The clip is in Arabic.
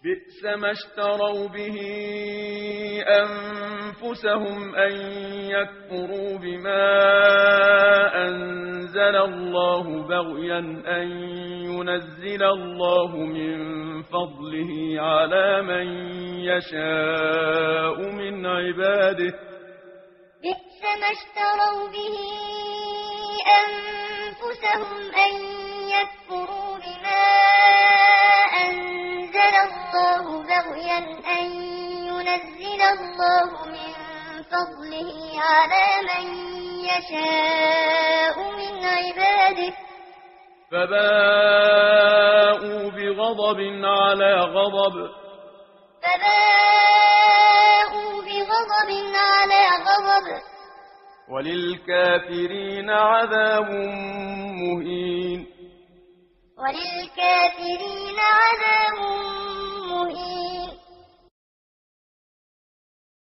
بئس ما اشتروا به أنفسهم أن يكفروا بما أنزل الله بغيا أن ينزل الله من فضله على من يشاء من عباده. بئس ما اشتروا به أنفسهم أن يكفروا بما أنزل الله بغيا أن ينزل الله من فضله على من يشاء من عباده. فباءوا بغضب على غضب وللكافرين عذاب مهين.